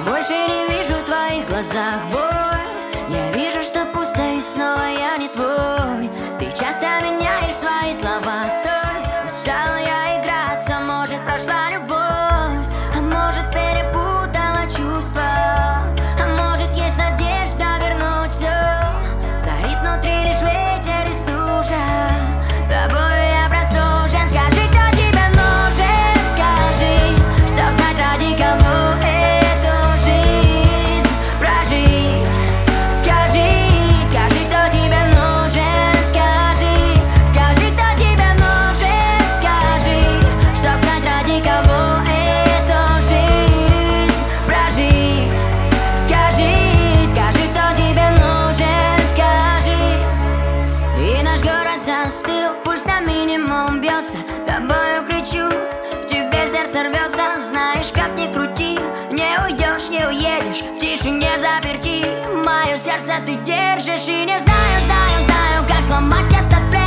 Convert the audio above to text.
больше не вижу в твоих глазах боль. Я вижу, что пусто, и снова я не твой. Ты часто меняешь свои слова, стой. Устала я играться, может, прошла любовь, а может, перепутала чувства, а может, есть надежда вернуть все. Царит внутри лишь ветер и стужа, тобою я простужен. Скажи, кто тебе нужен, скажи, чтоб знать, ради кого эту жизнь прожить. Скажи, скажи, кто тебе нужен, скажи, скажи, кто тебе нужен, скажи, чтоб знать, ради кого эту жизнь прожить. Скажи, скажи, кто тебе нужен, скажи. И наш город застыл, пульс на минимум бьется, тобою кричу, в тебе сердце рвется. Знаешь, как ни крути, не уйдешь, не уедешь, в тишине заперти. Мое сердце ты держишь, и не знаю, знаю, знаю, как сломать этот бред.